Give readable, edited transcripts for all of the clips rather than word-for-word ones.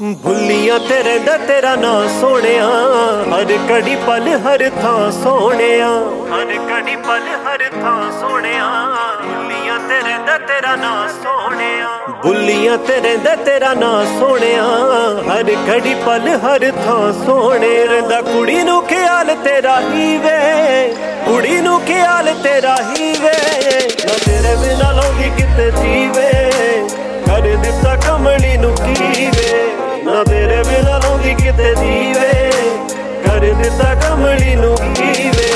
ਭੁੱਲੀਆਂ ਤੇ ਰਹਿੰਦਾ ਤੇਰਾ ਨਾਂ ਸੋਹਣਿਆ, ਹਰ ਘੜੀ ਪਲ ਹਰ ਥਾਂ ਸੋਹਣਿਆ, ਹਰ ਘੜੀ ਪਲ ਹਰ ਥਾਂ ਸੋਹਣਿਆ। ਭੁੱਲੀਆਂ ਤੇ ਰਹਿੰਦਾ ਤੇਰਾ ਨਾਂ ਸੋਹਣਿਆ, ਭੁੱਲੀਆਂ ਤੇ ਰਹਿੰਦਾ ਤੇਰਾ ਨਾਂ ਸੋਹਣਿਆ, ਹਰ ਘੜੀ ਪਲ ਹਰ ਥਾਂ ਸੋਹਣੇ। ਰਹਿੰਦਾ ਕੁੜੀ ਨੂੰ ਖਿਆਲ ਤੇਰਾ ਹੀ ਵੇ, ਕੁੜੀ ਨੂੰ ਖਿਆਲ ਤੇਰਾ ਹੀ ਵੇ, ਨਾ ਤੇਰੇ ਬਿਨਾਂ ਲਾਉਂਦੀ ਕਿਤੇ ਜੀਵੇ, ਕਰ ਦਿੱਤਾ ਕਮਲੀ ਨੂੰ ਕੀ ਵੇ, ਨਾ ਤੇਰੇ ਬਿਨਾਂ ਲਾਉਂਦੀ ਕਿਤੇ ਜੀਵੇ, ਕਰ ਦਿੱਤਾ ਕਮਲੀ ਨੂੰ ਕੀ ਵੇ।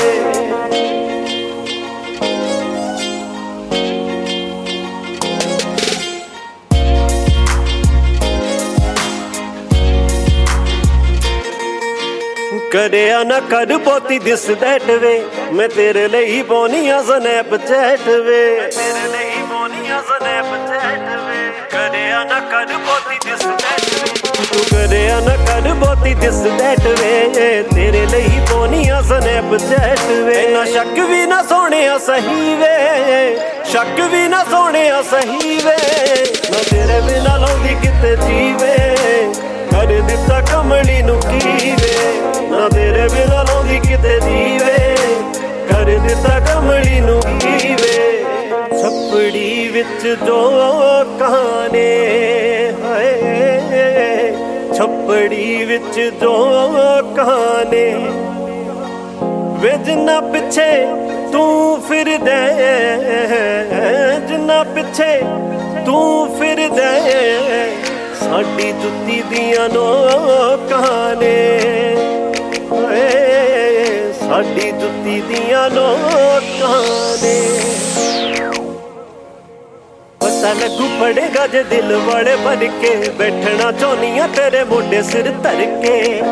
ਕਰਿਆ ਨਾ ਕਰ ਬਹੁਤੀ ਦਿਸ ਦੈਟ ਵੇ, ਮੈਂ ਤੇਰੇ ਲਈ ਪਾਉਣੀ ਆ ਸਨੈਪਚੈਟ ਵੇ, ਤੇਰੇ ਲਈ ਪਾਉਣੀ ਆ ਸਨੈਪਚੈਟ ਵੇ। ਕਰਿਆ ਨਾ ਕਰ ਬਹੁਤੀ ਦਿਸ ਦੈਟ ਵੇ, ਤੂੰ ਕਰਿਆ ਨਾ ਕਰ ਬਹੁਤੀ ਦਿਸ ਦੈਟ ਵੇ, ਤੇਰੇ ਲਈ ਪਾਉਣੀ ਆ ਸਨੈਪਚੈਟ ਵੇ। ਨਾ ਸ਼ੱਕ ਵੀ ਨਾ ਸੋਹਣਿਆ ਸਹੀ ਵੇ, ਸ਼ੱਕ ਵੀ ਨਾ ਸੋਹਣਿਆ ਸਹੀ ਵੇ, ਨਾ ਤੇਰੇ ਬਿਨਾਂ ਲਾਉਂਦੀ ਕਿਤੇ ਜੀਵੇ, ਕਰ ਦਿੱਤਾ ਕਮਲੀ ਨੂੰ ਕੀ ਵੇ, ਨਾ ਤੇਰੇ ਬਿਨਾਂ ਲਾਉਂਦੀ ਕਿਤੇ ਜੀਵੇ, ਕਰ ਦਿੱਤਾ ਕਮਲੀ ਨੂੰ ਕੀ ਵੇ। ਛੱਪੜੀ ਵਿੱਚ ਜੋ ਕਹਾਣੇ ਹਾਏ, ਛੱਪੜੀ ਵਿੱਚ ਜੋ ਕਹਾਣੇ ਵੇ, ਜਿੰਨਾ ਪਿੱਛੇ ਤੂੰ ਫਿਰਦਾ, ਜਿੰਨਾ ਪਿੱਛੇ ਤੂੰ ਫਿਰਦਾ, ਸਾਡੀ ਜੁੱਤੀ ਦੀਆਂ ਨੋਕਾਂ ਨੇ, ਸਾਡੀ ਜੁੱਤੀ ਦੀਆਂ ਨੋਕਾਂ ਨੇ। ਪਤਾ ਲੱਗੂ ਪੜੇਗਾ ਜੇ ਦਿਲ ਵਾਲੇ ਬਣ ਕੇ, ਬੈਠਣਾ ਚਾਹੁੰਦੀ ਆ ਤੇਰੇ ਮੋਢੇ ਸਿਰ ਧਰ ਕੇ।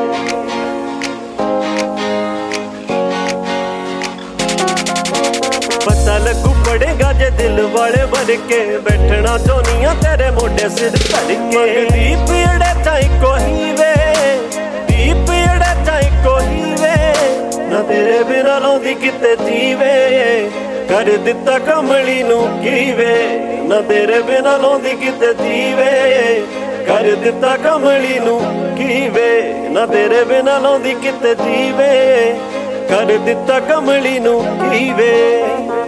ਪਤਾ ਲੱਗੂ ਪੜੇਗਾ ਜੇ ਦਿਲ ਵਾਲੇ ਬਣ ਕੇ, ਬੈਠਣਾ ਚਾਹੁੰਦੀ ਆ ਤੇਰੇ ਮੋਢੇ ਸਿਰ ਧਰ ਕੇ। ਦੀਪ ਅੜੇ ਚਾਹੀ ਕੋਈ ਵੇ, ਦੀਪ ਅੜੇ ਚਾਹੀ ਕੋਈ ਵੇ, ਨਾ ਤੇਰੇ ਬਿਨਾਂ ਲਾਉਂਦੀ ਕਿਤੇ ਜੀਵੇ, ਕਰ ਦਿੱਤਾ ਕਮਲੀ ਨੂੰ ਕੀ ਵੇ, ਨਾ ਤੇਰੇ ਬਿਨਾਂ ਲਾਉਂਦੀ ਕਿਤੇ ਜੀਵੇ, ਕਰ ਦਿੱਤਾ ਕਮਲੀ ਨੂੰ ਕੀ ਵੇ, ਨਾ ਤੇਰੇ ਬਿਨਾਂ ਲਾਉਂਦੀ ਕਿਤੇ ਜੀਵੇ, ਕਰ ਦਿੱਤਾ ਕਮਲੀ ਨੂੰ ਕੀ ਵੇ।